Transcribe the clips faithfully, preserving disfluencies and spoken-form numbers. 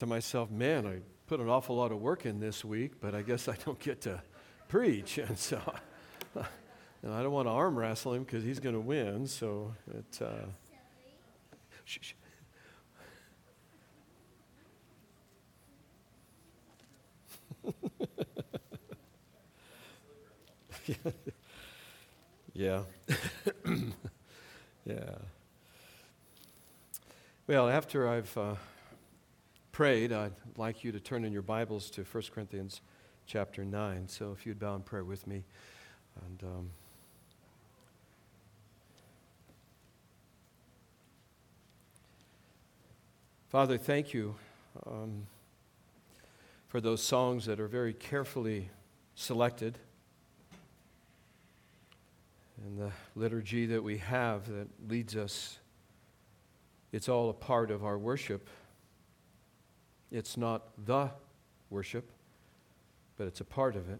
to myself, man, I put an awful lot of work in this week, but I guess I don't get to preach. And so and I don't want to arm wrestle him because he's going to win. So it. Uh, sh- sh- yeah. Yeah. Well, after I've uh, prayed, I'd like you to turn in your Bibles to First Corinthians chapter nine. So if you'd bow in prayer with me. And um, Father, thank you um, for those songs that are very carefully selected, and the liturgy that we have that leads us. It's all a part of our worship. It's not the worship, but it's a part of it.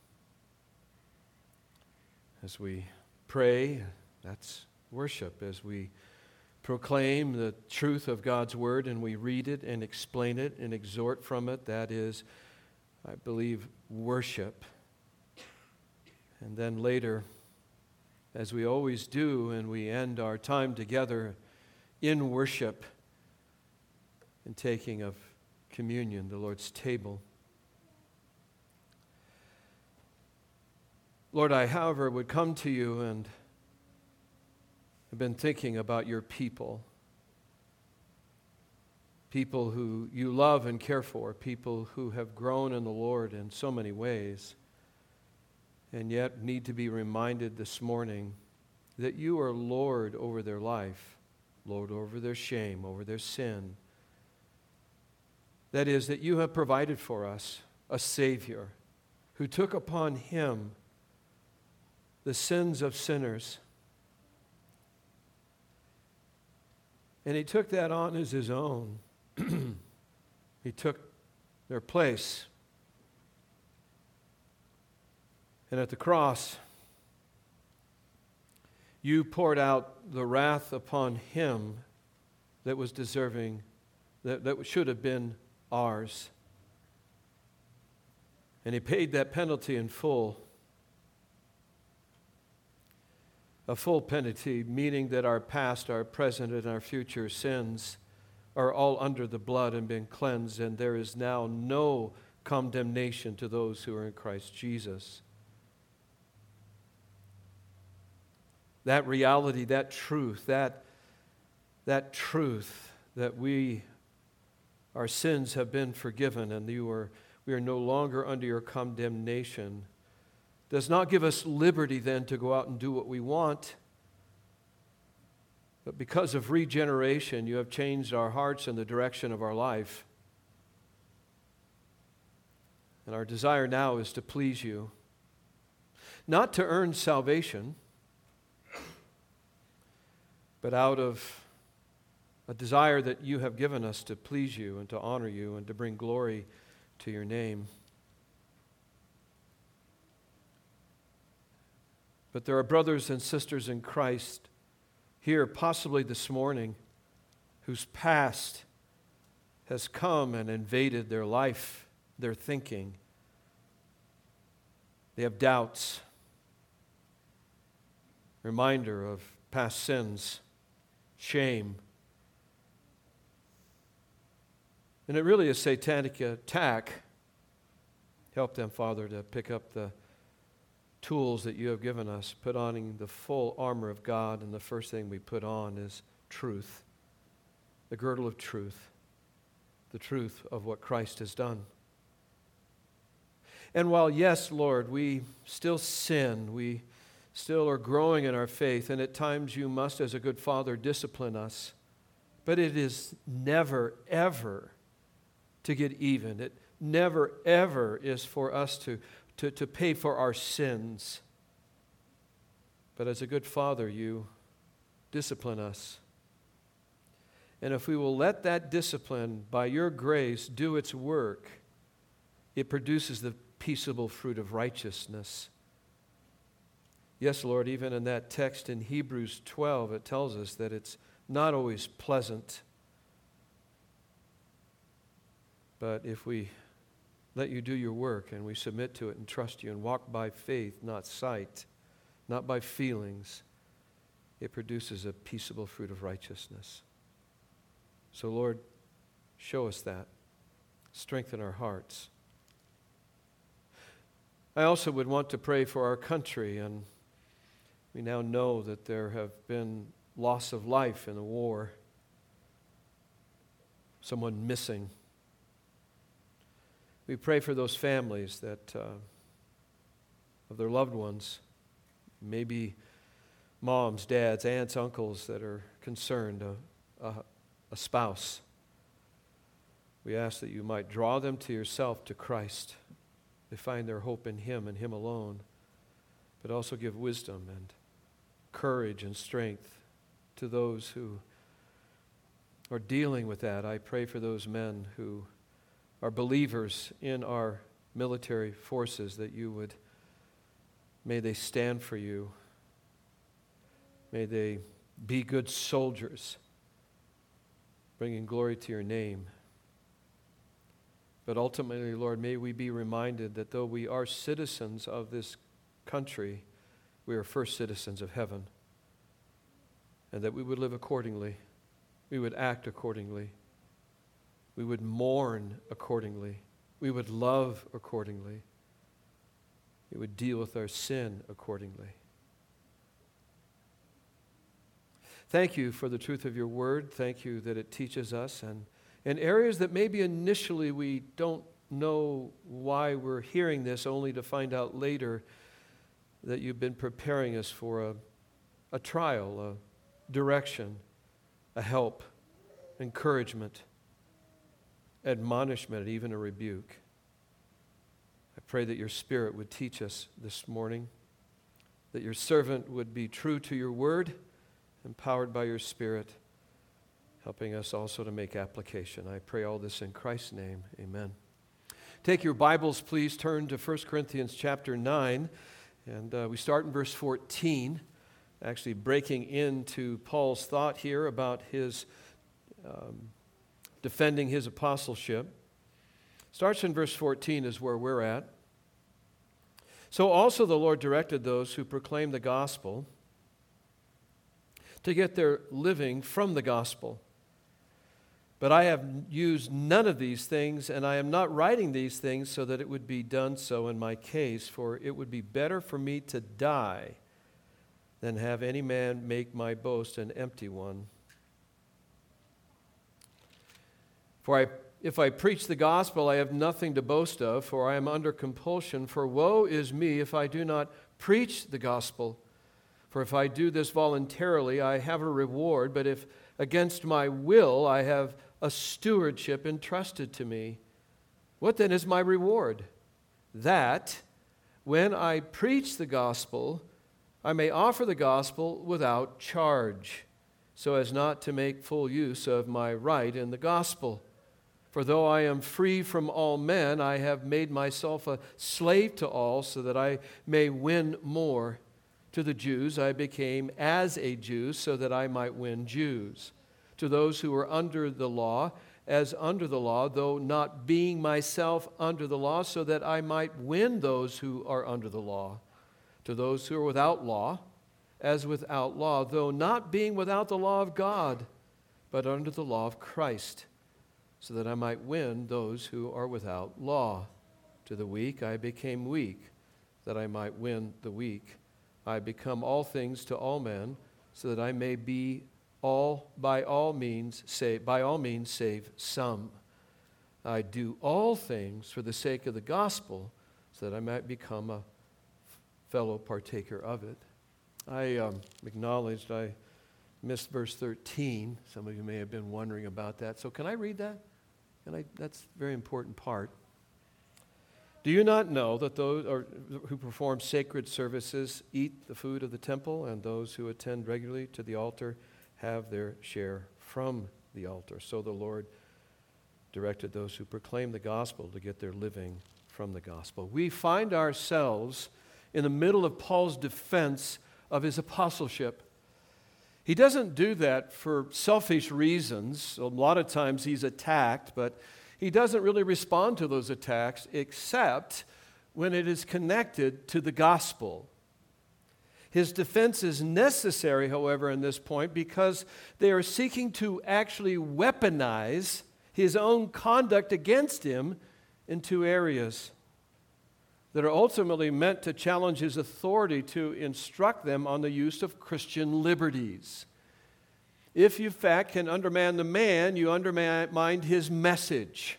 As we pray, that's worship. As we proclaim the truth of God's Word and we read it and explain it and exhort from it, that is, I believe, worship. And then later, as we always do, and we end our time together in worship and taking of communion, the Lord's table. Lord, I, however, would come to you and have been thinking about your people. People who you love and care for, people who have grown in the Lord in so many ways, and yet need to be reminded this morning that you are Lord over their life, Lord over their shame, over their sin. That is, that you have provided for us a Savior who took upon him the sins of sinners. And he took that on as his own. He took their place. And at the cross, you poured out the wrath upon him that was deserving, that, that should have been ours. And he paid that penalty in full. A full penalty, meaning that our past, our present, and our future sins are all under the blood and been cleansed, and there is now no condemnation to those who are in Christ Jesus. That reality, that truth, that, that truth that we, our sins have been forgiven and you are, we are no longer under your condemnation, does not give us liberty then to go out and do what we want. But because of regeneration, you have changed our hearts and the direction of our life. And our desire now is to please you. Not to earn salvation, but out of a desire that you have given us to please you and to honor you and to bring glory to your name. But there are brothers and sisters in Christ here, possibly this morning, whose past has come and invaded their life, their thinking. They have doubts, reminder of past sins, shame. And it really is a satanic attack. Help them, Father, to pick up the tools that you have given us, put on the full armor of God, and the first thing we put on is truth, the girdle of truth, the truth of what Christ has done. And while, yes, Lord, we still sin, we still are growing in our faith, and at times you must, as a good Father, discipline us, but it is never, ever to get even. It never, ever is for us to To, to pay for our sins. But as a good Father, you discipline us. And if we will let that discipline, by your grace, do its work, it produces the peaceable fruit of righteousness. Yes, Lord, even in that text in Hebrews twelve, it tells us that it's not always pleasant. But if we let you do your work and we submit to it and trust you and walk by faith, not sight, not by feelings, it produces a peaceable fruit of righteousness. So, Lord, show us that. Strengthen our hearts. I also would want to pray for our country, and we now know that there have been loss of life in the war, someone missing. We pray for those families that uh, of their loved ones, maybe moms, dads, aunts, uncles that are concerned, a, a, a spouse. We ask that you might draw them to yourself, to Christ. They find their hope in Him and Him alone, but also give wisdom and courage and strength to those who are dealing with that. I pray for those men who are believers in our military forces, that you would, may they stand for you. May they be good soldiers, bringing glory to your name. But ultimately, Lord, may we be reminded that though we are citizens of this country, we are first citizens of heaven, and that we would live accordingly, we would act accordingly, we would mourn accordingly, we would love accordingly, we would deal with our sin accordingly. Thank you for the truth of your word. Thank you that it teaches us, and in areas that maybe initially we don't know why we're hearing this, only to find out later that you've been preparing us for a, a trial, a direction, a help, encouragement, admonishment, even a rebuke. I pray that your Spirit would teach us this morning, that your servant would be true to your word, empowered by your Spirit, helping us also to make application. I pray all this in Christ's name. Amen. Take your Bibles, please. Turn to First Corinthians chapter nine, and uh, we start in verse fourteen, actually breaking into Paul's thought here about his um, defending his apostleship. Starts in verse fourteen is where we're at. So also the Lord directed those who proclaim the gospel to get their living from the gospel. But I have used none of these things, and I am not writing these things so that it would be done so in my case, for it would be better for me to die than have any man make my boast an empty one. For I, if I preach the gospel, I have nothing to boast of, for I am under compulsion. For woe is me if I do not preach the gospel. For if I do this voluntarily, I have a reward, but if against my will, I have a stewardship entrusted to me. What then is my reward? That when I preach the gospel, I may offer the gospel without charge, so as not to make full use of my right in the gospel. For though I am free from all men, I have made myself a slave to all, so that I may win more. To the Jews I became as a Jew, so that I might win Jews. To those who are under the law, as under the law, though not being myself under the law, so that I might win those who are under the law. To those who are without law, as without law, though not being without the law of God, but under the law of Christ, so that I might win those who are without law. To the weak I became weak, that I might win the weak. I become all things to all men, so that I may be all by all means save by all means save some. I do all things for the sake of the gospel, so that I might become a fellow partaker of it. I um, acknowledged I missed verse thirteen. Some of you may have been wondering about that. So can I read that? And I, that's a very important part. Do you not know that those or, who perform sacred services eat the food of the temple, and those who attend regularly to the altar have their share from the altar? So the Lord directed those who proclaim the gospel to get their living from the gospel. We find ourselves in the middle of Paul's defense of his apostleship. He doesn't do that for selfish reasons. A lot of times he's attacked, but he doesn't really respond to those attacks except when it is connected to the gospel. His defense is necessary, however, in this point because they are seeking to actually weaponize his own conduct against him in two areas that are ultimately meant to challenge his authority to instruct them on the use of Christian liberties. If you, in fact, can undermine the man, you undermine his message.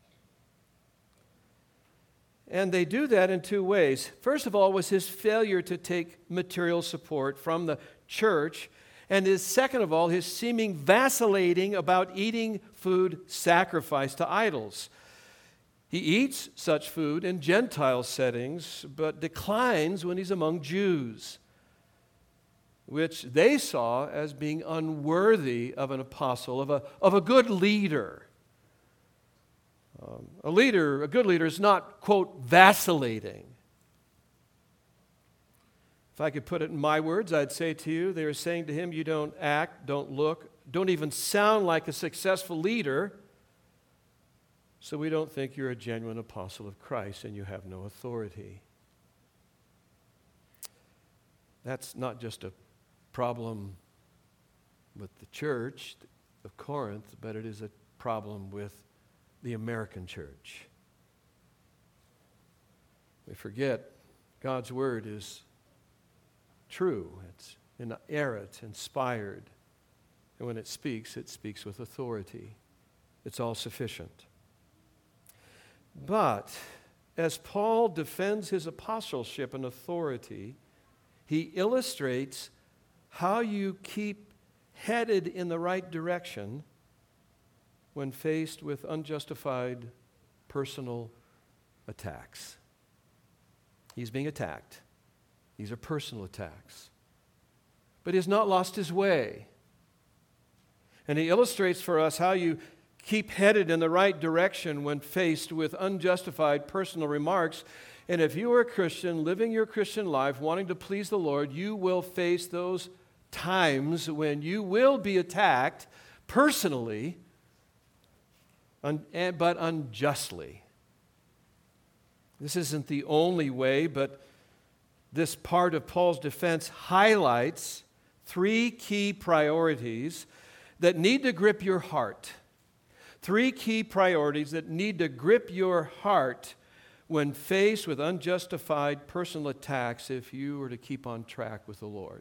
And they do that in two ways. First of all was his failure to take material support from the church, and his second of all, his seeming vacillating about eating food sacrificed to idols. He eats such food in Gentile settings, but declines when he's among Jews, which they saw as being unworthy of an apostle, of a, of a good leader. Um, a leader, a good leader is not, quote, vacillating. If I could put it in my words, I'd say to you, they were saying to him, you don't act, don't look, don't even sound like a successful leader, so we don't think you're a genuine apostle of Christ and you have no authority. That's not just a problem with the church of Corinth, but it is a problem with the American church. We forget God's word is true. It's inerrant, inspired. And when it speaks, it speaks with authority. It's all sufficient. But as Paul defends his apostleship and authority, he illustrates how you keep headed in the right direction when faced with unjustified personal attacks. He's being attacked. These are personal attacks. But he has not lost his way. And he illustrates for us how you keep headed in the right direction when faced with unjustified personal remarks. And if you are a Christian, living your Christian life, wanting to please the Lord, you will face those times when you will be attacked personally, un- but unjustly. This isn't the only way, but this part of Paul's defense highlights three key priorities that need to grip your heart. Three key priorities that need to grip your heart when faced with unjustified personal attacks if you were to keep on track with the Lord.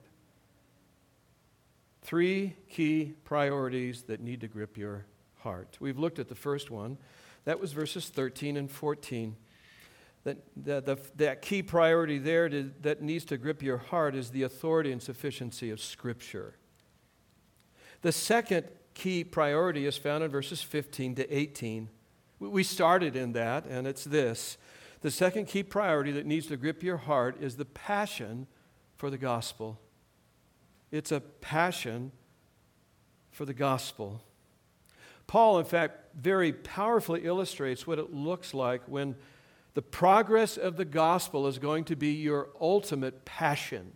Three key priorities that need to grip your heart. We've looked at the first one. That was verses thirteen and fourteen. That, the, the, that key priority there to, that needs to grip your heart is the authority and sufficiency of Scripture. The second key priority is found in verses fifteen to eighteen. We started in that, and it's this. The second key priority that needs to grip your heart is the passion for the gospel. It's a passion for the gospel. Paul, in fact, very powerfully illustrates what it looks like when the progress of the gospel is going to be your ultimate passion.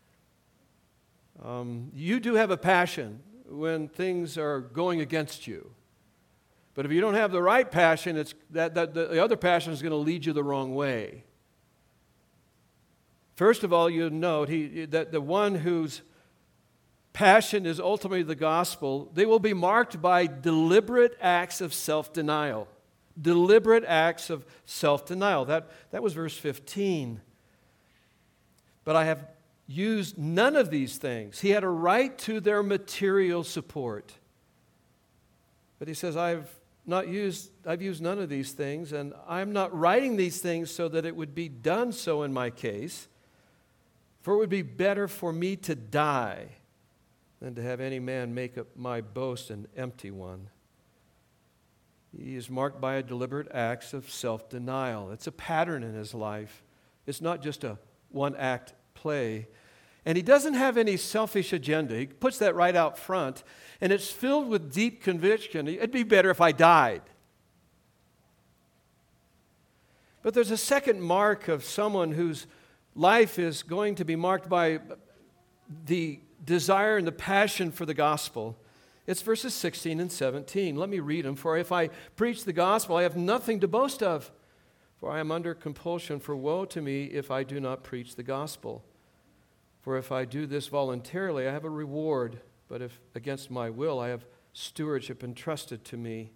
Um, you do have a passion when things are going against you. But if you don't have the right passion, it's that, that the other passion is going to lead you the wrong way. First of all, you note he, that the one whose passion is ultimately the gospel, they will be marked by deliberate acts of self-denial. Deliberate acts of self-denial. That, that was verse fifteen. But I have used none of these things. He had a right to their material support. But he says, I've not used, I've used none of these things, and I'm not writing these things so that it would be done so in my case, for it would be better for me to die than to have any man make up my boast an empty one. He is marked by a deliberate acts of self-denial. It's a pattern in his life. It's not just a one-act play. And he doesn't have any selfish agenda. He puts that right out front. And it's filled with deep conviction. It'd be better if I died. But there's a second mark of someone whose life is going to be marked by the desire and the passion for the gospel. It's verses sixteen and seventeen. Let me read them. For if I preach the gospel, I have nothing to boast of, for I am under compulsion, for woe to me if I do not preach the gospel. For if I do this voluntarily, I have a reward, but if against my will, I have stewardship entrusted to me.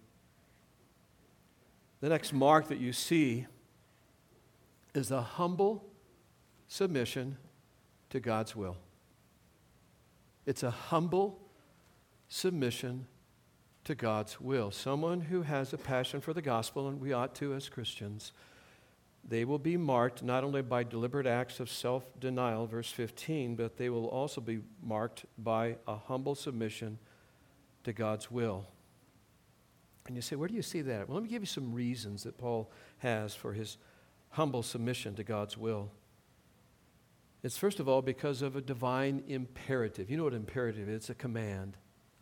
The next mark that you see is a humble submission to God's will. It's a humble submission to God's will. Someone who has a passion for the gospel, and we ought to as Christians, they will be marked not only by deliberate acts of self-denial, verse fifteen, but they will also be marked by a humble submission to God's will. And you say, where do you see that? Well, let me give you some reasons that Paul has for his humble submission to God's will. It's first of all because of a divine imperative. You know what imperative is? It's a command.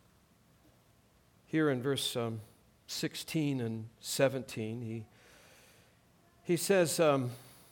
Here in verse um, sixteen and seventeen, he, he says, um,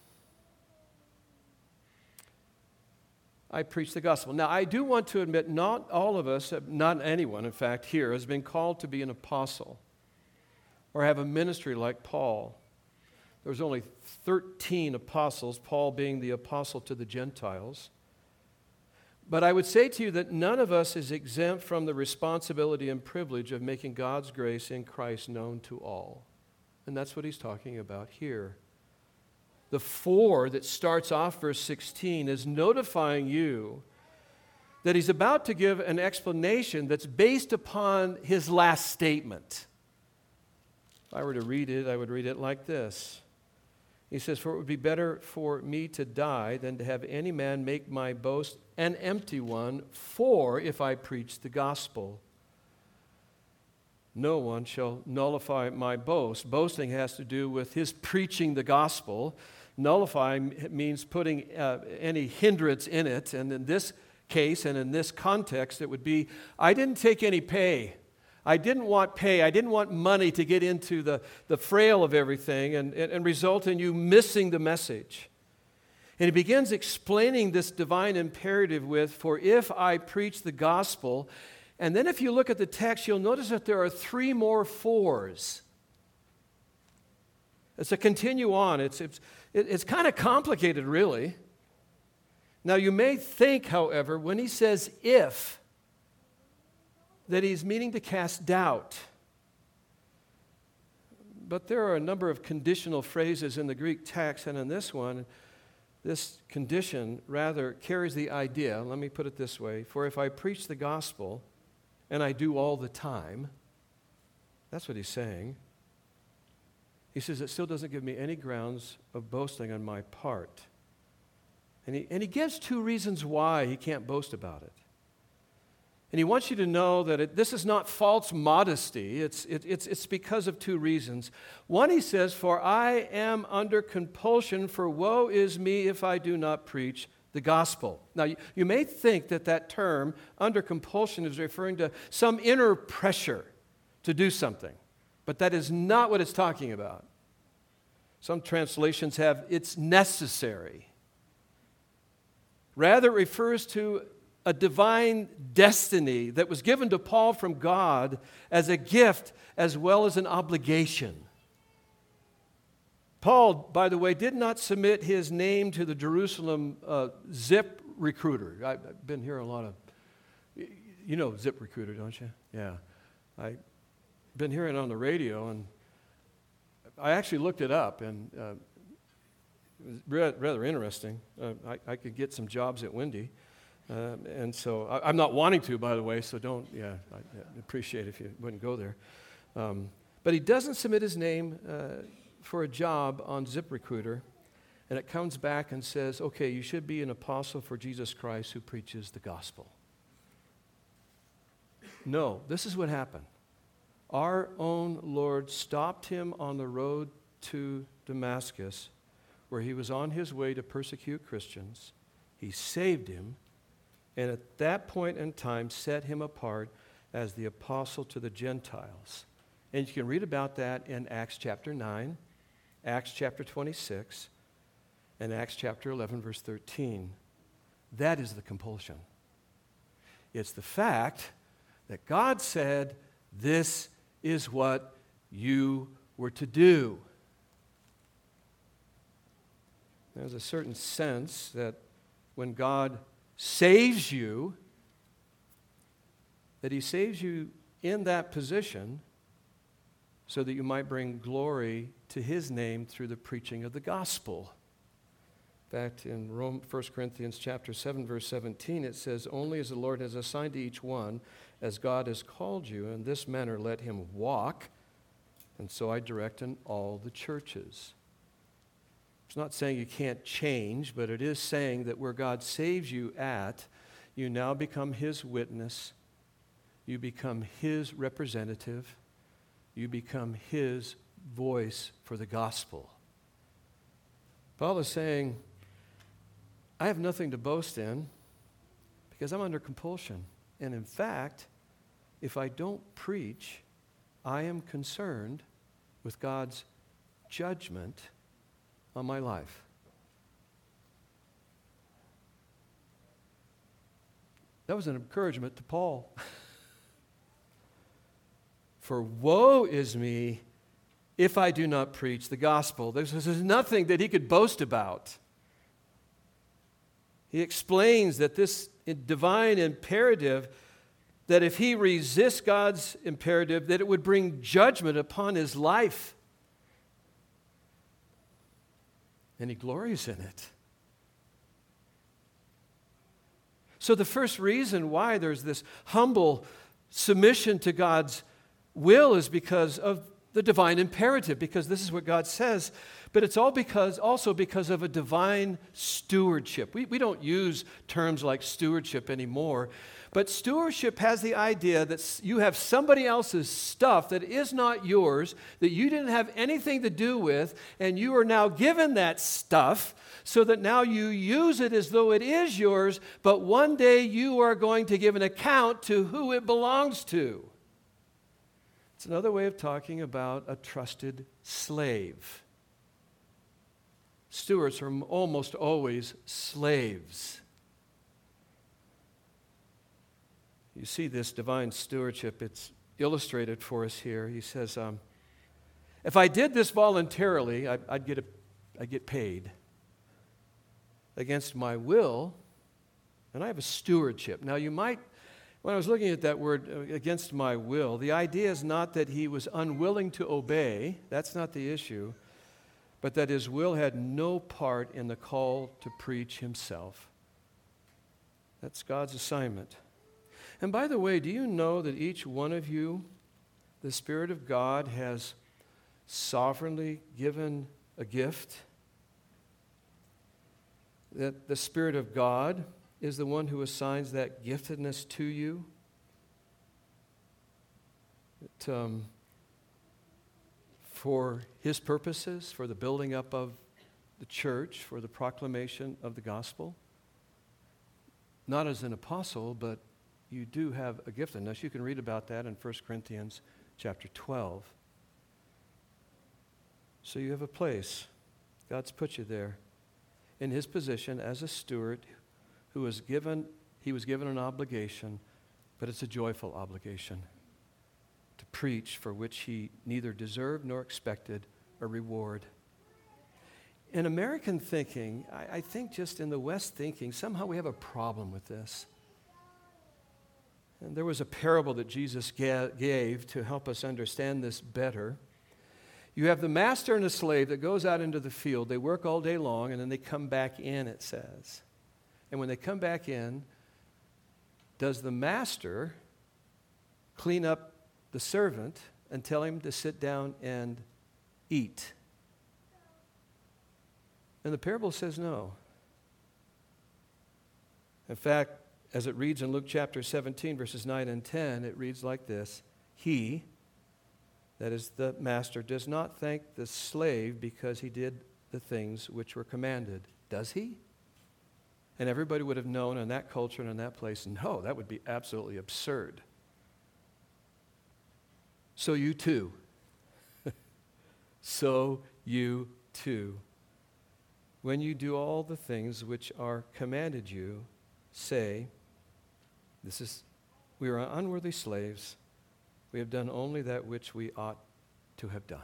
I preach the gospel. Now, I do want to admit not all of us, not anyone, in fact, here has been called to be an apostle or have a ministry like Paul. There was only thirteen apostles, Paul being the apostle to the Gentiles. But I would say to you that none of us is exempt from the responsibility and privilege of making God's grace in Christ known to all. And that's what he's talking about here. The for that starts off verse sixteen is notifying you that he's about to give an explanation that's based upon his last statement. If I were to read it, I would read it like this. He says, for it would be better for me to die than to have any man make my boast an empty one, for if I preach the gospel, no one shall nullify my boast. Boasting has to do with his preaching the gospel. Nullify means putting uh, any hindrance in it, and in this case and in this context, it would be, I didn't take any pay. I didn't want pay. I didn't want money to get into the, the frail of everything and, and, and result in you missing the message. And he begins explaining this divine imperative with, for if I preach the gospel, and then if you look at the text, you'll notice that there are three more fours. It's a continue on. It's, it's, it's kind of complicated, really. Now, you may think, however, when he says if, that he's meaning to cast doubt. But there are a number of conditional phrases in the Greek text, and in this one, this condition rather carries the idea, let me put it this way, for if I preach the gospel, and I do all the time, that's what he's saying. He says it still doesn't give me any grounds of boasting on my part. And he, and he gives two reasons why he can't boast about it. And he wants you to know that it, this is not false modesty. It's, it, it's, it's because of two reasons. One, he says, for I am under compulsion, for woe is me if I do not preach the gospel. Now, you, you may think that that term, under compulsion, is referring to some inner pressure to do something. But that is not what it's talking about. Some translations have, it's necessary. Rather, it refers to a divine destiny that was given to Paul from God as a gift as well as an obligation. Paul, by the way, did not submit his name to the Jerusalem uh, Zip Recruiter. I've been hearing a lot of, you know Zip Recruiter, don't you? Yeah. I've been hearing it on the radio, and I actually looked it up, and uh, it was rather interesting. Uh, I, I could get some jobs at Wendy. Uh, and so I, I'm not wanting to, by the way, so don't, yeah, I, I appreciate it if you wouldn't go there. Um, but he doesn't submit his name uh, for a job on ZipRecruiter, and it comes back and says, okay, you should be an apostle for Jesus Christ who preaches the gospel. No, this is what happened. Our own Lord stopped him on the road to Damascus, where he was on his way to persecute Christians. He saved him, and at that point in time set him apart as the apostle to the Gentiles. And you can read about that in Acts chapter nine, Acts chapter twenty-six, and Acts chapter eleven, verse thirteen. That is the compulsion. It's the fact that God said, this is what you were to do. There's a certain sense that when God saves you, that he saves you in that position so that you might bring glory to his name through the preaching of the gospel. In fact, in Rome, First Corinthians chapter seven, verse seventeen, it says, only as the Lord has assigned to each one, as God has called you, in this manner let him walk, and so I direct in all the churches. It's not saying you can't change, but it is saying that where God saves you at, you now become his witness, you become his representative, you become his voice for the gospel. Paul is saying, I have nothing to boast in because I'm under compulsion. And in fact, if I don't preach, I am concerned with God's judgment on my life. That was an encouragement to Paul. For woe is me if I do not preach the gospel. There's, there's nothing that he could boast about. He explains that this divine imperative, that if he resists God's imperative, that it would bring judgment upon his life. And he glories in it. So the first reason why there's this humble submission to God's will is because of the divine imperative, because this is what God says, but it's all because, also because of a divine stewardship. We, we don't use terms like stewardship anymore, but stewardship has the idea that you have somebody else's stuff that is not yours, that you didn't have anything to do with, and you are now given that stuff so that now you use it as though it is yours, but one day you are going to give an account to who it belongs to. It's another way of talking about a trusted slave. Stewards are almost always slaves. You see this divine stewardship, it's illustrated for us here. He says, um, if I did this voluntarily, I, I'd, get a, I'd get paid. Against my will, and I have a stewardship. Now you might, when I was looking at that word, uh, against my will, the idea is not that he was unwilling to obey. That's not the issue. But that his will had no part in the call to preach himself. That's God's assignment. And by the way, do you know that each one of you, the Spirit of God has sovereignly given a gift? That the Spirit of God is the one who assigns that giftedness to you? That, um, for his purposes, for the building up of the church, for the proclamation of the gospel. Not as an apostle, but you do have a giftedness. You can read about that in First Corinthians chapter twelve. So you have a place. God's put you there in his position as a steward who was given, he was given an obligation, but it's a joyful obligation. To preach for which he neither deserved nor expected a reward. In American thinking, I, I think just in the West thinking, somehow we have a problem with this. And there was a parable that Jesus ga- gave to help us understand this better. You have the master and a slave that goes out into the field. They work all day long, and then they come back in, it says. And when they come back in, does the master clean up the servant and tell him to sit down and eat? And the parable says no. In fact, as it reads in Luke chapter seventeen, verses nine and ten, it reads like this: He, that is the master, does not thank the slave because he did the things which were commanded. Does he? And everybody would have known in that culture and in that place, no, that would be absolutely absurd. So you too. So you too. When you do all the things which are commanded you, say, this is We are unworthy slaves. We have done only that which we ought to have done.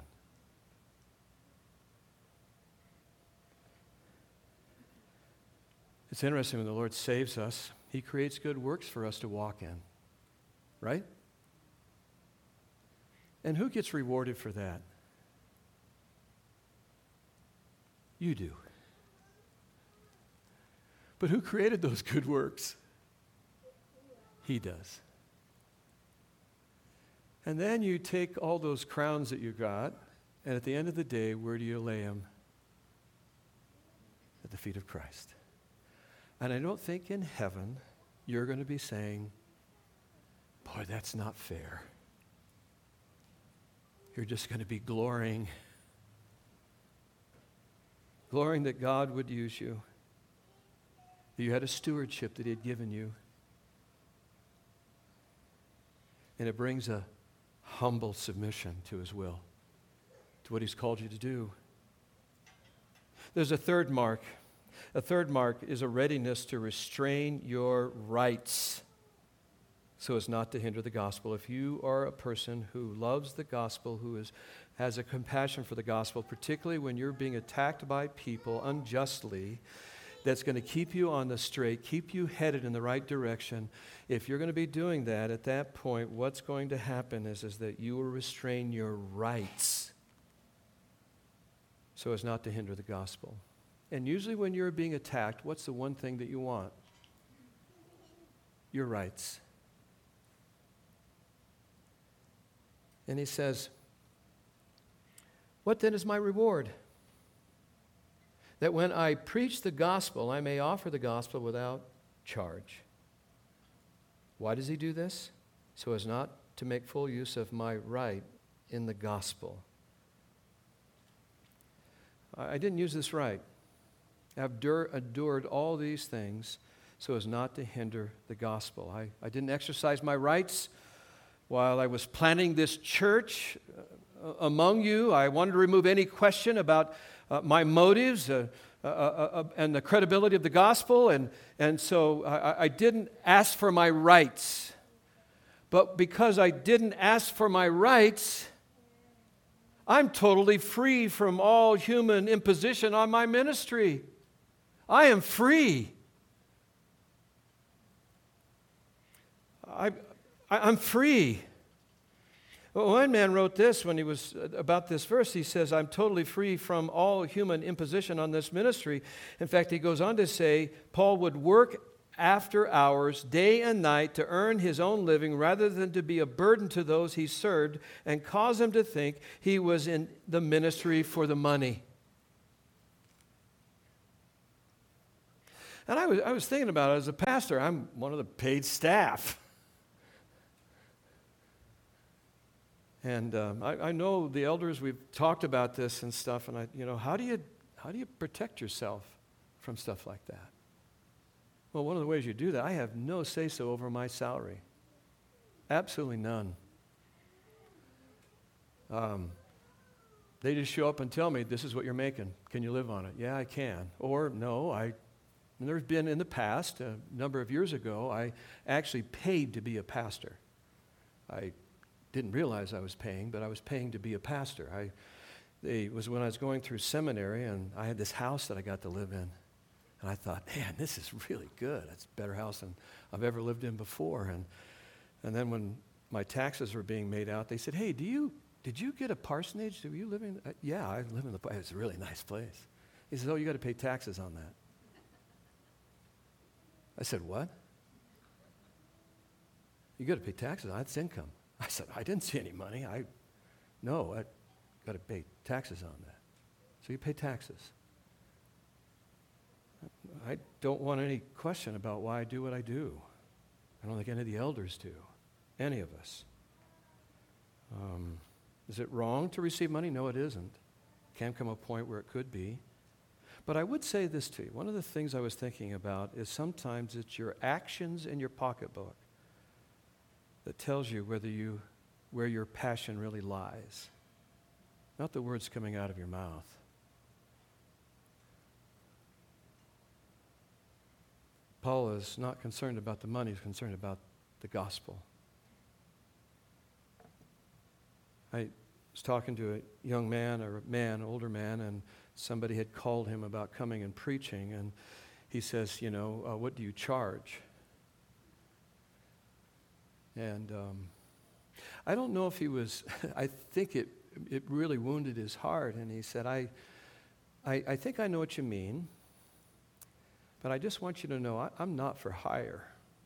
It's interesting when the Lord saves us, He creates good works for us to walk in, right? And who gets rewarded for that? You do. But who created those good works? He does. And then you take all those crowns that you got, and at the end of the day, where do you lay them? At the feet of Christ. And I don't think in heaven you're going to be saying, boy, that's not fair. You're just going to be glorying. Glorying that God would use you. That you had a stewardship that He had given you. And it brings a humble submission to His will, to what He's called you to do. There's a third mark. A third mark is a readiness to restrain your rights so as not to hinder the gospel. If you are a person who loves the gospel, who is, has a compassion for the gospel, particularly when you're being attacked by people unjustly, that's going to keep you on the straight, keep you headed in the right direction. If you're going to be doing that, at that point, what's going to happen is, is that you will restrain your rights so as not to hinder the gospel. And usually when you're being attacked, what's the one thing that you want? Your rights. And he says, what then is my reward? That when I preach the gospel, I may offer the gospel without charge. Why does he do this? So as not to make full use of my right in the gospel. I didn't use this right. I've endured all these things so as not to hinder the gospel. I, I didn't exercise my rights while I was planning this church uh, among you. I wanted to remove any question about uh, my motives uh, uh, uh, uh, and the credibility of the gospel, and, and so I, I didn't ask for my rights. But because I didn't ask for my rights, I'm totally free from all human imposition on my ministry. I am free. I, I, I'm free. Well, one man wrote this when he was about this verse. He says, I'm totally free from all human imposition on this ministry. In fact, he goes on to say, Paul would work after hours, day and night, to earn his own living rather than to be a burden to those he served and cause them to think he was in the ministry for the money. And I was, I was thinking about it as a pastor. I'm one of the paid staff. And um, I, I know the elders, we've talked about this and stuff, and I, you know, how do you, how do you protect yourself from stuff like that? Well, one of the ways you do that, I have no say-so over my salary. Absolutely none. Um, they just show up and tell me, this is what you're making. Can you live on it? Yeah, I can. Or, no, I... And there's been in the past, a number of years ago, I actually paid to be a pastor. I didn't realize I was paying, but I was paying to be a pastor. I, it was when I was going through seminary, and I had this house that I got to live in. And I thought, man, this is really good. It's a better house than I've ever lived in before. And and then when my taxes were being made out, they said, hey, do you did you get a parsonage? Do you live in? Uh, yeah, I live in the. It's a really nice place. He said, oh, you got to pay taxes on that. I said, what? You got to pay taxes. That's income. I said, I didn't see any money. I, no, I got to pay taxes on that. So you pay taxes. I don't want any question about why I do what I do. I don't think any of the elders do. Any of us. Um, is it wrong to receive money? No, it isn't. Can come a point where it could be. But I would say this to you. One of the things I was thinking about is sometimes it's your actions in your pocketbook that tells you whether you, where your passion really lies. Not the words coming out of your mouth. Paul is not concerned about the money, he's concerned about the the gospel. I was talking to a young man, or a man, older man, and somebody had called him about coming and preaching, and he says, you know, uh, what do you charge? And um, I don't know if he was, I think it it really wounded his heart, and he said, I, I, I think I know what you mean, but I just want you to know I, I'm not for hire.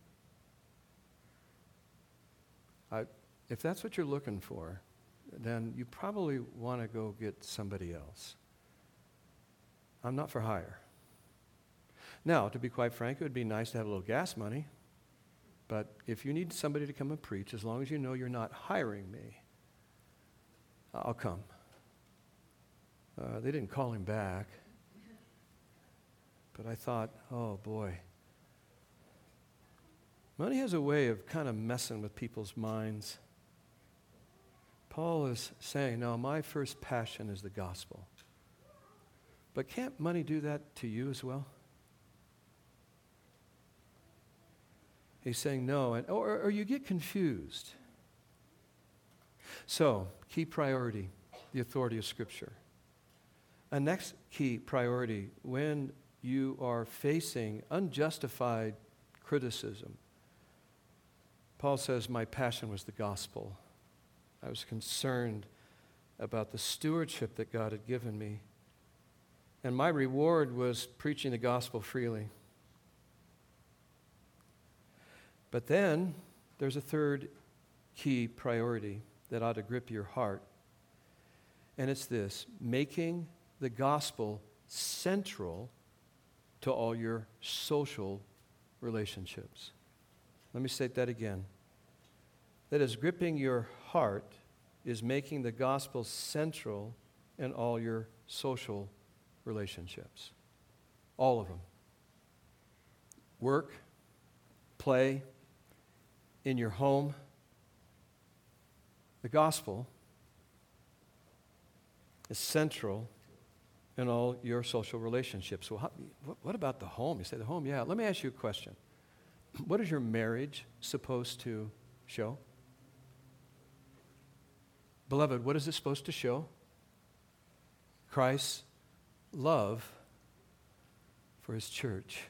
I, if that's what you're looking for, then you probably want to go get somebody else. I'm not for hire. Now, to be quite frank, it would be nice to have a little gas money, but if you need somebody to come and preach, as long as you know you're not hiring me, I'll come. Uh, they didn't call him back, but I thought, oh boy. Money has a way of kind of messing with people's minds. Paul is saying, no, my first passion is the gospel. But can't money do that to you as well? He's saying no, and, or, or you get confused. So, key priority, the authority of Scripture. A next key priority when you are facing unjustified criticism. Paul says, my passion was the gospel. I was concerned about the stewardship that God had given me. And my reward was preaching the gospel freely. But then there's a third key priority that ought to grip your heart. And it's this: making the gospel central to all your social relationships. Let me state that again. That is, gripping your heart is making the gospel central in all your social relationships. All of them. Work, play, in your home. The gospel is central in all your social relationships. Well, how, what about the home? You say the home, yeah. Let me ask you a question. What is your marriage supposed to show? Beloved, what is it supposed to show? Christ's love for his church.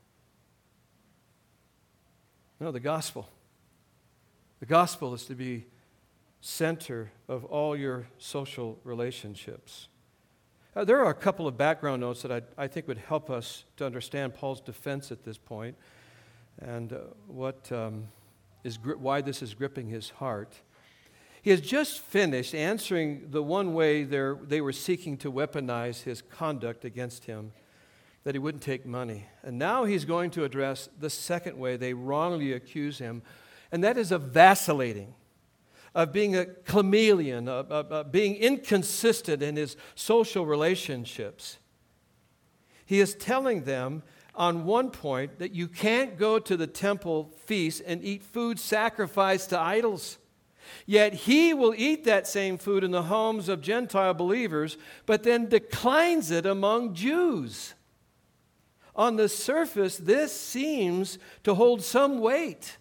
No, the gospel. The gospel is to be center of all your social relationships. Uh, there are a couple of background notes that I, I think would help us to understand Paul's defense at this point and uh, what um, is gri- why this is gripping his heart. He has just finished answering the one way they were seeking to weaponize his conduct against him, that he wouldn't take money. And now he's going to address the second way they wrongly accuse him, and that is of vacillating, of being a chameleon, of, of, of being inconsistent in his social relationships. He is telling them on one point that you can't go to the temple feast and eat food sacrificed to idols. Yet he will eat that same food in the homes of Gentile believers, but then declines it among Jews. On the surface, this seems to hold some weight.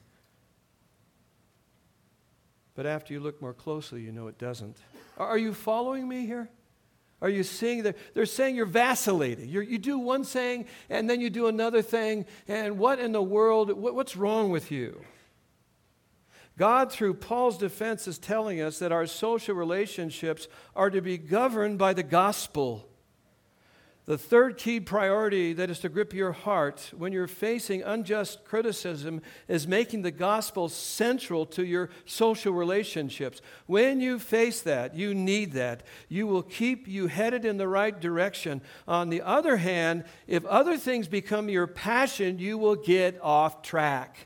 But after you look more closely, you know it doesn't. Are you following me here? Are you seeing that? They're saying you're vacillating. You're, you do one thing, and then you do another thing, and what in the world, what, what's wrong with you? God, through Paul's defense, is telling us that our social relationships are to be governed by the gospel. The third key priority that is to grip your heart when you're facing unjust criticism is making the gospel central to your social relationships. When you face that, you need that. You will keep you headed in the right direction. On the other hand, if other things become your passion, you will get off track.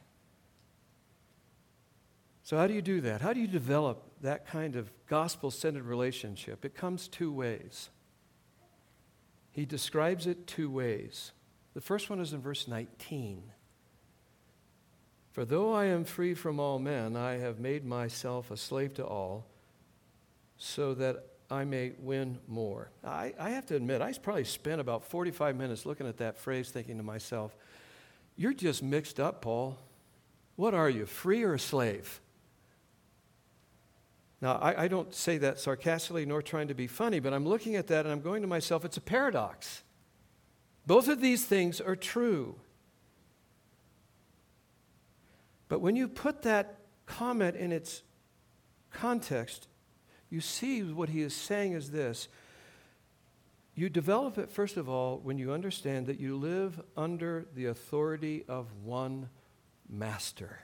So how do you do that? How do you develop that kind of gospel-centered relationship? It comes two ways. He describes it two ways. The first one is in verse nineteen. For though I am free from all men, I have made myself a slave to all, so that I may win more. I, I have to admit, I probably spent about forty-five minutes looking at that phrase, thinking to myself, you're just mixed up, Paul. What are you, free or a slave? Now, I, I don't say that sarcastically nor trying to be funny, but I'm looking at that and I'm going to myself, it's a paradox. Both of these things are true. But when you put that comment in its context, you see what he is saying is this. You develop it, first of all, when you understand that you live under the authority of one master.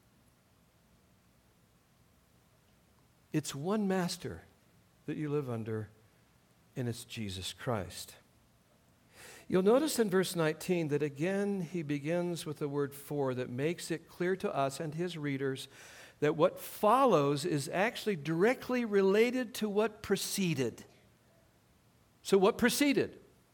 It's one master that you live under, and it's Jesus Christ. You'll notice in verse nineteen that again he begins with the word for that makes it clear to us and his readers that what follows is actually directly related to what preceded. So what preceded?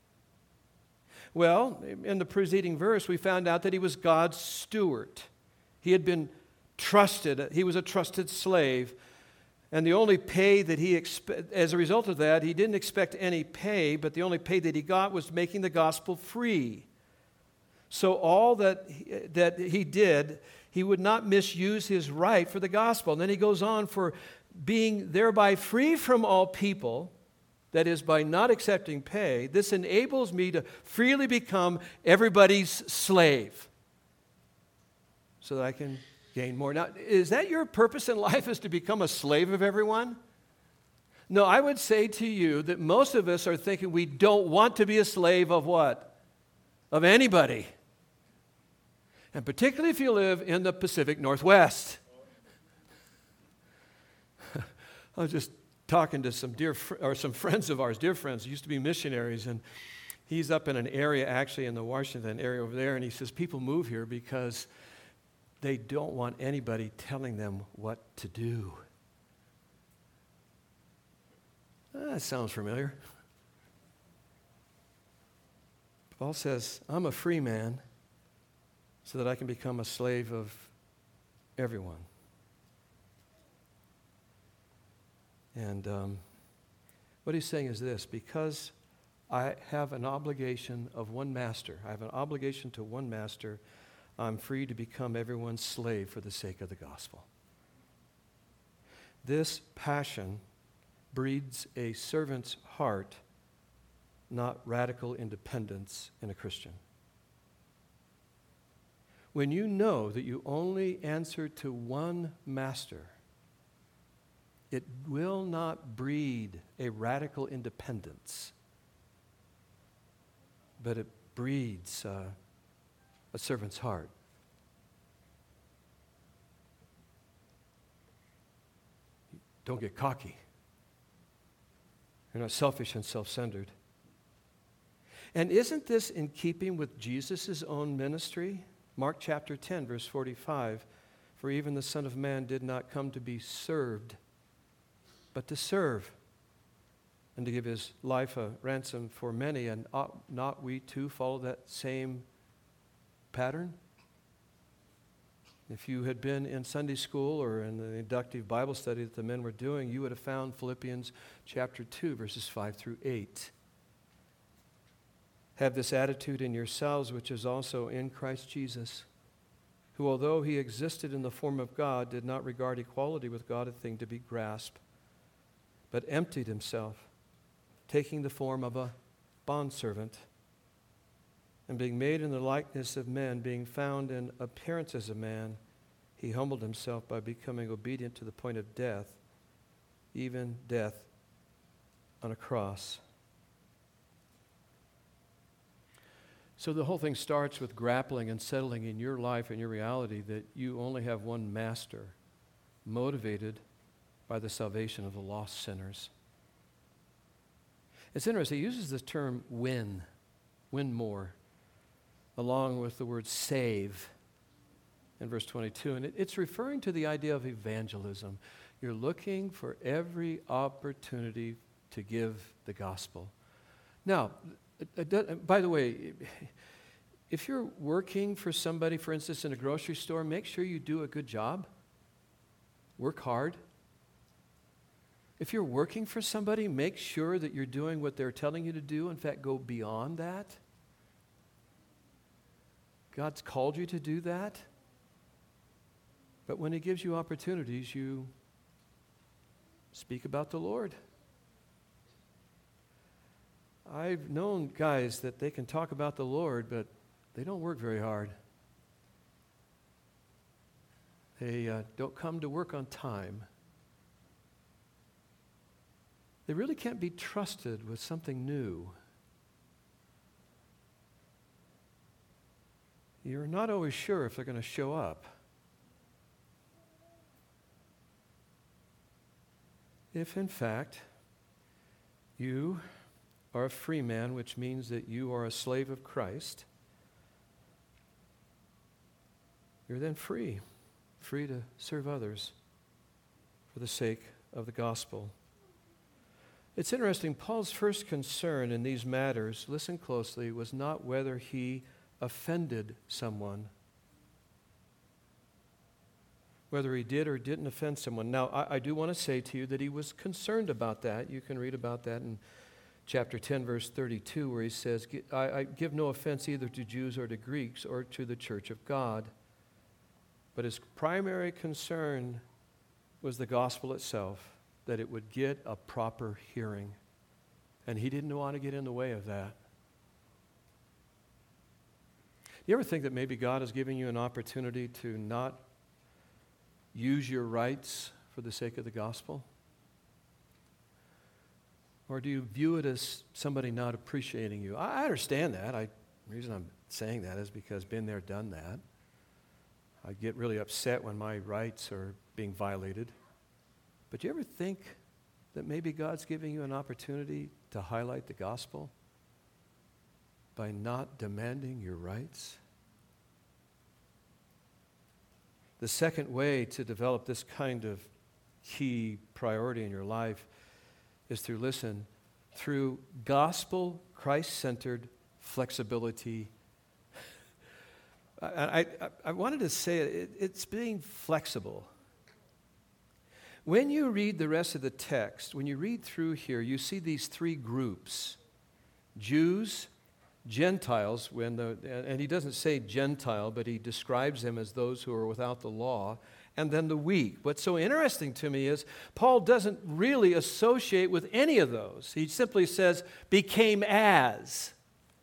Well, in the preceding verse, we found out that he was God's steward. He had been trusted. He was a trusted slave. And the only pay that he, expe- as a result of that, he didn't expect any pay, but the only pay that he got was making the gospel free. So all that he, that he did, he would not misuse his right for the gospel. And then he goes on for being thereby free from all people, that is, by not accepting pay. This enables me to freely become everybody's slave so that I can gain more. Now, is that your purpose in life, is to become a slave of everyone? No, I would say to you that most of us are thinking we don't want to be a slave of what? Of anybody. And particularly if you live in the Pacific Northwest. I was just talking to some dear fr- or some friends of ours, dear friends, used to be missionaries, and he's up in an area, actually in the Washington area over there, and he says people move here because they don't want anybody telling them what to do. Ah, that sounds familiar. Paul says, I'm a free man so that I can become a slave of everyone. And um, what he's saying is this: because I have an obligation of one master, I have an obligation to one master, I'm free to become everyone's slave for the sake of the gospel. This passion breeds a servant's heart, not radical independence in a Christian. When you know that you only answer to one master, it will not breed a radical independence, but it breeds uh, a servant's heart. Don't get cocky. You're not selfish and self-centered. And isn't this in keeping with Jesus' own ministry? Mark chapter ten, verse forty-five, for even the Son of Man did not come to be served, but to serve, and to give his life a ransom for many. And ought not we too follow that same pattern? If you had been in Sunday school or in the inductive Bible study that the men were doing, you would have found Philippians chapter two, verses five through eight. Have this attitude in yourselves, which is also in Christ Jesus, who, although he existed in the form of God, did not regard equality with God a thing to be grasped, but emptied himself, taking the form of a bondservant, and being made in the likeness of men, being found in appearance as a man, he humbled himself by becoming obedient to the point of death, even death on a cross. So the whole thing starts with grappling and settling in your life and your reality that you only have one master, motivated by the salvation of the lost sinners. It's interesting, he uses the term win, win more, along with the word save in verse twenty-two. And it, it's referring to the idea of evangelism. You're looking for every opportunity to give the gospel. Now, by the way, if you're working for somebody, for instance, in a grocery store, make sure you do a good job. Work hard. If you're working for somebody, make sure that you're doing what they're telling you to do. In fact, go beyond that. God's called you to do that. But when he gives you opportunities, you speak about the Lord. I've known guys that they can talk about the Lord, but they don't work very hard. They uh, don't come to work on time. They really can't be trusted with something new. You're not always sure if they're going to show up. If, in fact, you are a free man, which means that you are a slave of Christ, you're then free, free to serve others for the sake of the gospel. It's interesting, Paul's first concern in these matters, listen closely, was not whether he offended someone. Whether he did or didn't offend someone. Now, I, I do want to say to you that he was concerned about that. You can read about that in chapter ten, verse thirty-two, where he says, I, I give no offense either to Jews or to Greeks or to the church of God. But his primary concern was the gospel itself, that it would get a proper hearing. And he didn't want to get in the way of that. You ever think that maybe God is giving you an opportunity to not use your rights for the sake of the gospel? Or do you view it as somebody not appreciating you? I understand that. I, the reason I'm saying that is because been there, done that. I get really upset when my rights are being violated. But do you ever think that maybe God's giving you an opportunity to highlight the gospel by not demanding your rights? The second way to develop this kind of key priority in your life is through, listen, through gospel, Christ-centered flexibility. I, I, I wanted to say it, it's being flexible. When you read the rest of the text, when you read through here, you see these three groups: Jews, Gentiles, when the, and he doesn't say Gentile, but he describes them as those who are without the law, and then the weak. What's so interesting to me is Paul doesn't really associate with any of those. He simply says, became as.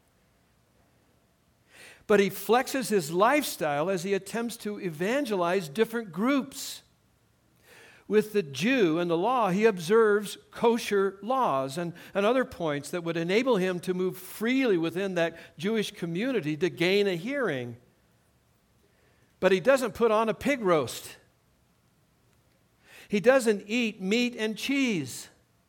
But he flexes his lifestyle as he attempts to evangelize different groups. With the Jew and the law, he observes kosher laws and, and other points that would enable him to move freely within that Jewish community to gain a hearing. But he doesn't put on a pig roast. He doesn't eat meat and cheese.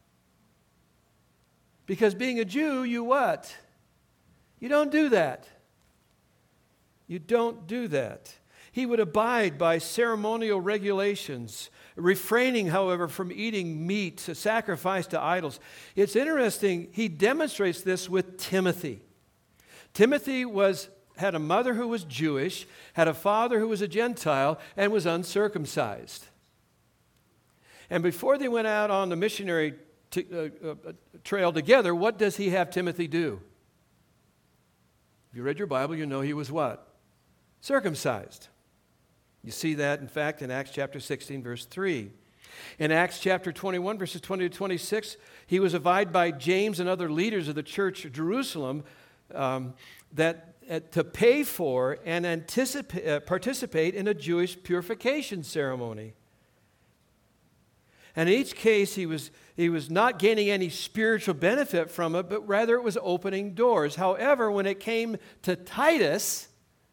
Because being a Jew, you what? You don't do that. You don't do that. He would abide by ceremonial regulations, refraining, however, from eating meat sacrificed to idols. It's interesting, he demonstrates this with Timothy. Timothy was had a mother who was Jewish, had a father who was a Gentile, and was uncircumcised. And before they went out on the missionary t- uh, uh, trail together, what does he have Timothy do? If you read your Bible, you know he was what? Circumcised. You see that, in fact, in Acts chapter sixteen, verse three. In Acts chapter twenty-one, verses twenty to twenty-six, he was invited by James and other leaders of the church of Jerusalem um, that uh, to pay for and anticipate, uh, participate in a Jewish purification ceremony. And in each case, he was, he was not gaining any spiritual benefit from it, but rather it was opening doors. However, when it came to Titus,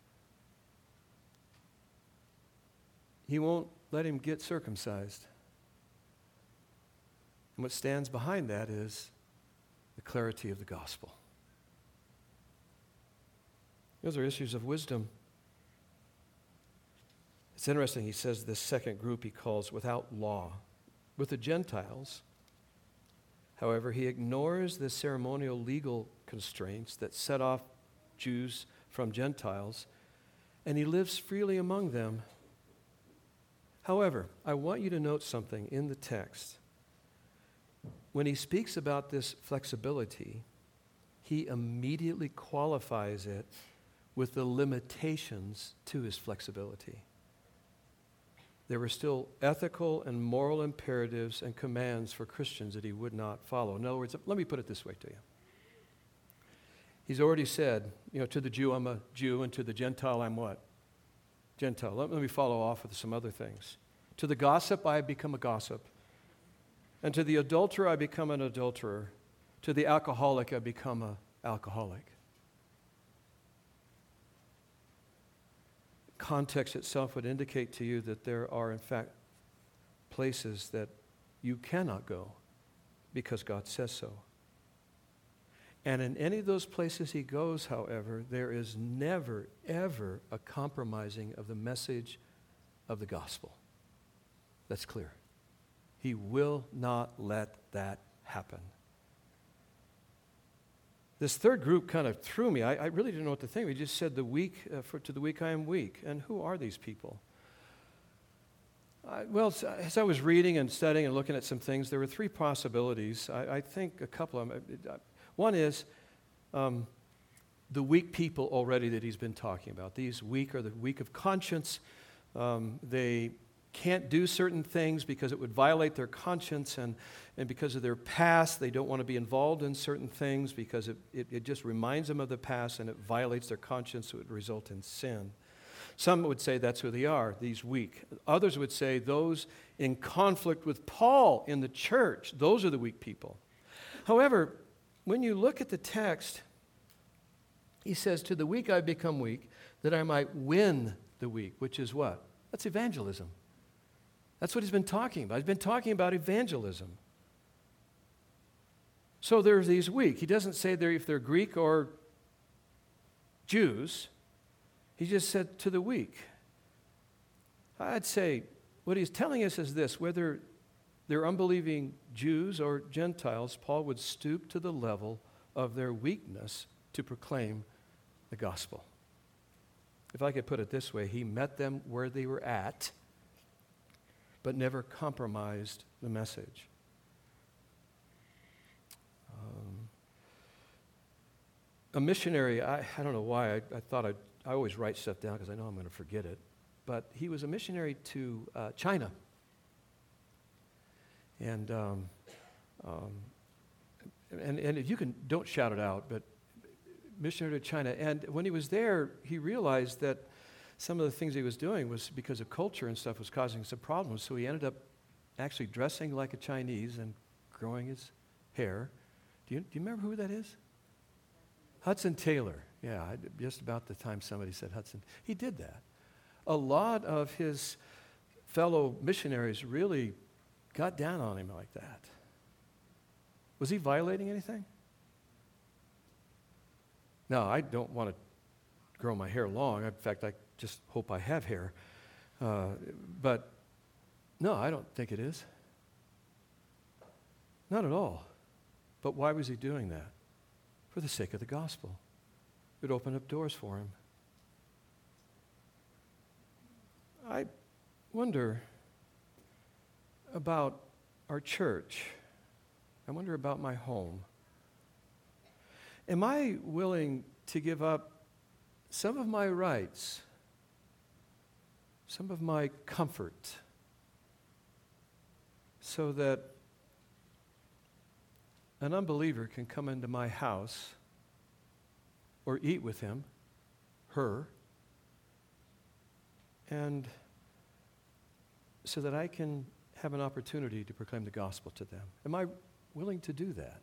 he won't let him get circumcised. And what stands behind that is the clarity of the gospel. Those are issues of wisdom. It's interesting, he says this second group he calls without law. With the Gentiles, however, he ignores the ceremonial legal constraints that set off Jews from Gentiles, and he lives freely among them. However, I want you to note something in the text. When he speaks about this flexibility, he immediately qualifies it with the limitations to his flexibility. there were still ethical and moral imperatives and commands for Christians that he would not follow. In other words, let me put it this way to you. He's already said, you know, to the Jew, I'm a Jew, and to the Gentile, I'm what? Gentile. Let, let me follow off with some other things. To the gossip, I become a gossip. And to the adulterer, I become an adulterer. To the alcoholic, I become an alcoholic. Context itself would indicate to you that there are, in fact, places that you cannot go because God says so. And in any of those places he goes, however, there is never, ever a compromising of the message of the gospel. That's clear. He will not let that happen. This third group kind of threw me. I, I really didn't know what to think. We just said, the weak, uh, for, to the weak I am weak. And who are these people? I, well, as I was reading and studying and looking at some things, there were three possibilities. I, I think a couple of them. One is um, the weak people already that he's been talking about. These weak are the weak of conscience. Um, they can't do certain things because it would violate their conscience, and, and because of their past, they don't want to be involved in certain things because it, it, it just reminds them of the past and it violates their conscience, so it would result in sin. Some would say that's who they are, these weak. Others would say those in conflict with Paul in the church, those are the weak people. However, when you look at the text, he says, to the weak I become weak, that I might win the weak, which is what? That's evangelism. That's what he's been talking about. He's been talking about evangelism. So there's these weak. He doesn't say they're, if they're Greek or Jews. He just said to the weak. I'd say what he's telling us is this: whether they're unbelieving Jews or Gentiles, Paul would stoop to the level of their weakness to proclaim the gospel. If I could put it this way, he met them where they were at, but never compromised the message. Um, a missionary, I, I don't know why, I, I thought I'd, I always write stuff down because I know I'm going to forget it, but he was a missionary to uh, China. And, um, um, and, and if you can, don't shout it out, but missionary to China. And when he was there, he realized that some of the things he was doing was because of culture and stuff was causing some problems. So he ended up actually dressing like a Chinese and growing his hair. Do you, do you remember who that is? Hudson Taylor. Yeah, I, just about the time somebody said Hudson. He did that. A lot of his fellow missionaries really got down on him like that. Was he violating anything? No, I don't want to grow my hair long. In fact, I just hope I have hair. Uh, but no, I don't think it is. Not at all. But why was he doing that? For the sake of the gospel. It opened up doors for him. I wonder about our church. I wonder about my home. Am I willing to give up some of my rights, some of my comfort, so that an unbeliever can come into my house or eat with him, her, and so that I can have an opportunity to proclaim the gospel to them? Am I willing to do that?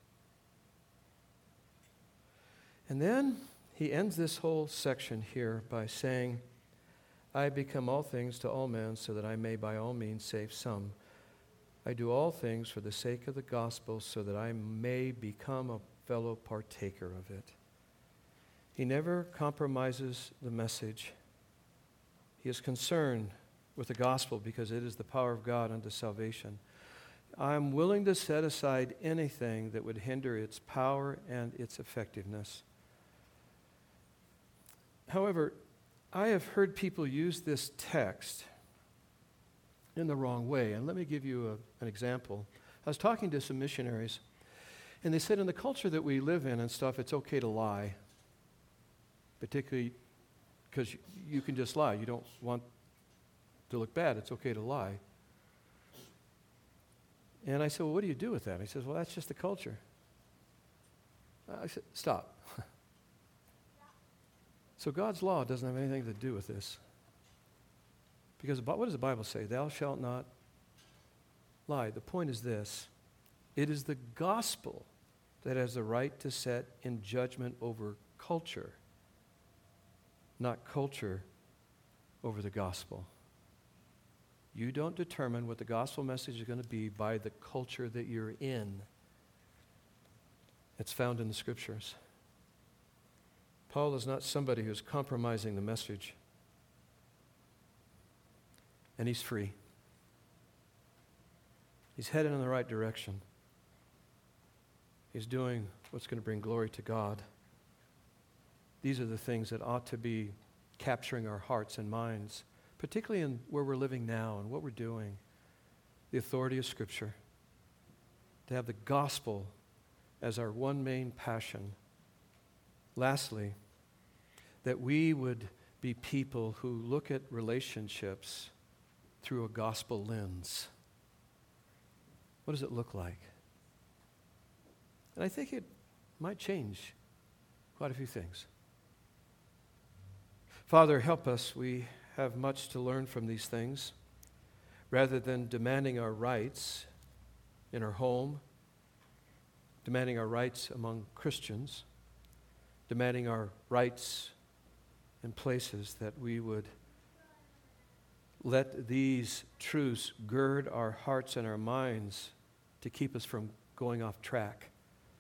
And then he ends this whole section here by saying, I become all things to all men so that I may by all means save some. I do all things for the sake of the gospel so that I may become a fellow partaker of it. He never compromises the message. He is concerned with the gospel because it is the power of God unto salvation. I'm willing to set aside anything that would hinder its power and its effectiveness. However, I have heard people use this text in the wrong way. And let me give you a, an example. I was talking to some missionaries, and they said in the culture that we live in and stuff, it's okay to lie, particularly because you, you can just lie. You don't want to look bad. It's okay to lie. And I said, well, what do you do with that? He says, well, that's just the culture. I said, stop. So God's law doesn't have anything to do with this. Because what does the Bible say? Thou shalt not lie. The point is this. It is the gospel that has the right to set in judgment over culture, not culture over the gospel. You don't determine what the gospel message is going to be by the culture that you're in. It's found in the scriptures. Paul is not somebody who's compromising the message. And he's free. He's headed in the right direction. He's doing what's going to bring glory to God. These are the things that ought to be capturing our hearts and minds, particularly in where we're living now and what we're doing. The authority of Scripture. To have the gospel as our one main passion. Lastly, that we would be people who look at relationships through a gospel lens. What does it look like? And I think it might change quite a few things. Father, help us. We have much to learn from these things. Rather than demanding our rights in our home, demanding our rights among Christians, demanding our rights in places, that we would let these truths gird our hearts and our minds to keep us from going off track.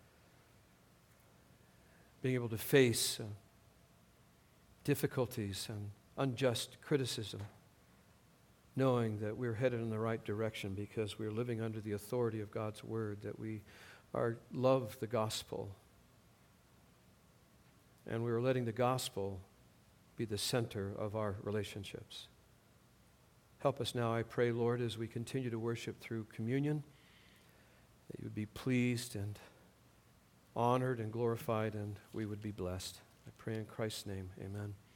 Being able to face uh, difficulties and unjust criticism, knowing that we're headed in the right direction because we're living under the authority of God's word, that we are love the gospel, and we're letting the gospel be the center of our relationships. Help us now, I pray, Lord, as we continue to worship through communion, that you would be pleased and honored and glorified, and we would be blessed. I pray in Christ's name, amen.